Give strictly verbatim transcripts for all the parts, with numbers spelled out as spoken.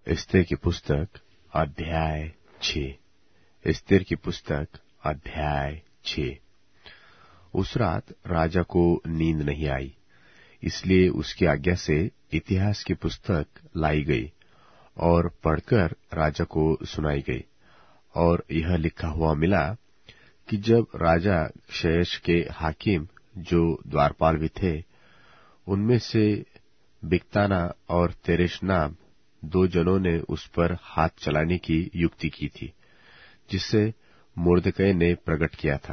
Esther की पुस्तक अध्याय छह। एस्तेर की पुस्तक अध्याय छह। उस रात राजा को नींद नहीं आई, इसलिए उसकी आज्ञा से इतिहास की पुस्तक लाई गई और पढ़कर राजा को सुनाई गई। और यह लिखा हुआ मिला कि जब राजा क्षयश के हाकिम जो द्वारपाल भी थे, उनमें से बिक्ताना और तेरेश नाम दो जनों ने उस पर हाथ चलाने की युक्ति की थी, जिससे मुर्दकै ने प्रकट किया था।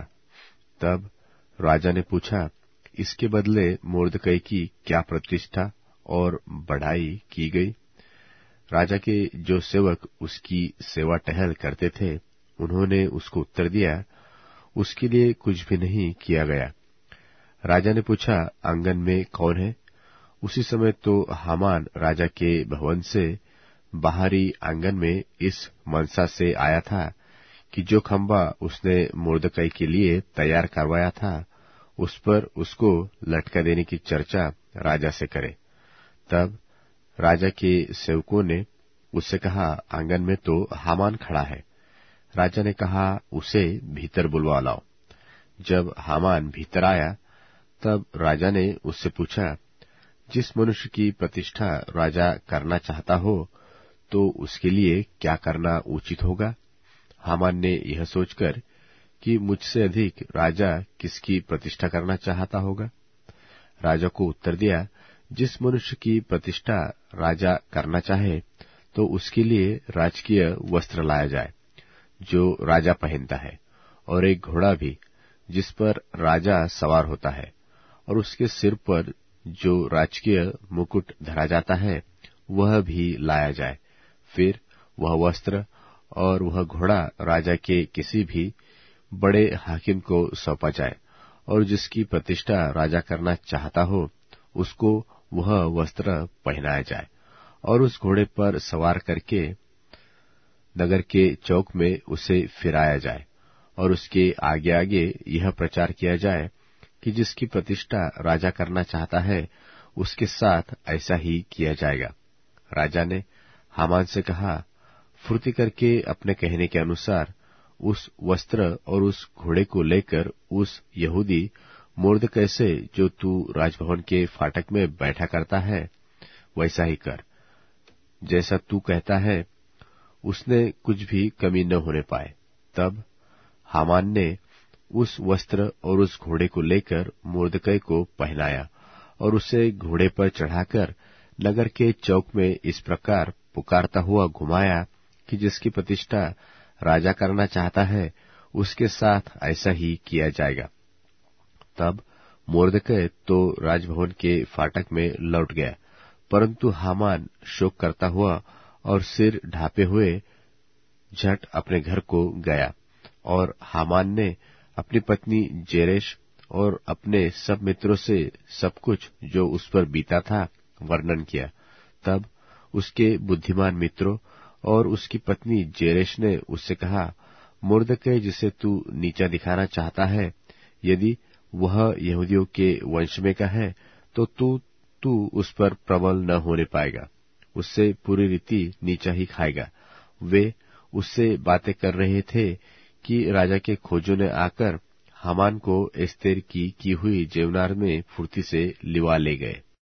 तब राजा ने पूछा, इसके बदले मुर्दकै की क्या प्रतिष्ठा और बढ़ाई की गई? राजा के जो सेवक उसकी सेवा टहल करते थे, उन्होंने उसको उत्तर दिया, उसके लिए कुछ भी नहीं किया गया। राजा ने पूछा, आंगन में कौन है? उसी समय तो हामान राजा के भवन से बाहरी आंगन में इस मनसा से आया था कि जो खंबा उसने मुर्दकै के लिए तैयार करवाया था, उस पर उसको लटका देने की चर्चा राजा से करे। तब राजा के सेवकों ने उससे कहा, आंगन में तो हामान खड़ा है। राजा ने कहा, उसे भीतर बुलवा लाओ। जब हामान भीतर आया, तब राजा ने उससे पूछा, जिस मनुष्य की प्रतिष्ठा राजा करना चाहता हो, तो उसके लिए क्या करना उचित होगा? हामान ने यह सोचकर कि मुझसे अधिक राजा किसकी प्रतिष्ठा करना चाहता होगा, राजा को उत्तर दिया, जिस मनुष्य की प्रतिष्ठा राजा करना चाहे, तो उसके लिए राजकीय वस्त्र लाया जाए जो राजा पहनता है, और एक घोड़ा भी जिस पर राजा सवार होता है, और उसके सिर पर जो राजकीय मुकुट धरा जाता है, वह भी लाया जाए। फिर वह वस्त्र और वह घोड़ा राजा के किसी भी बड़े हाकिम को सौंपा जाए, और जिसकी प्रतिष्ठा राजा करना चाहता हो, उसको वह वस्त्र पहनाया जाए, और उस घोड़े पर सवार करके नगर के चौक में उसे फिराया जाए, और उसके आगे आगे यह प्रचार किया जाए कि जिसकी प्रतिष्ठा राजा करना चाहता है, उसके साथ ऐसा ही किया जाएगा। राजा ने हामान से कहा, फुर्ती करके अपने कहने के अनुसार उस वस्त्र और उस घोड़े को लेकर उस यहूदी मुर्दकै से, जो तू राजभवन के फाटक में बैठा करता है, वैसा ही कर, जैसा तू कहता है, उसने कुछ भी कमी न होने पाए। तब हामान ने उस वस्त्र और उस घोड़े को लेकर मुर्दकै को पहनाया, और उसे घोड़े पर चढ़ाकर नगर के चौक में इस प्रकार पुकारता हुआ घुमाया कि जिसकी प्रतिष्ठा राजा करना चाहता है, उसके साथ ऐसा ही किया जाएगा। तब मुर्दकै तो राजभवन के फाटक में लौट गया, परंतु हामान शोक करता हुआ और सिर ढांपे हुए झट अपने घर को गया। और हामान ने अपनी पत्नी जेरेश और अपने सब मित्रों से सब कुछ जो उस पर बीता था वर्णन किया। तब उसके बुद्धिमान मित्रों और उसकी पत्नी जेरेश ने उससे कहा, मुर्दकै जिसे तू नीचा दिखाना चाहता है, यदि वह यहूदियों के वंश में का है, तो तू तू उस पर प्रबल न होने पाएगा, उससे पूरी रीति नीचा ही खाएगा। वे उससे बातें कर रहे थे कि राजा के खोजों ने आकर हामान को एस्तेर की की हुई जेवनार में फुर्ती से लिवा ले गए।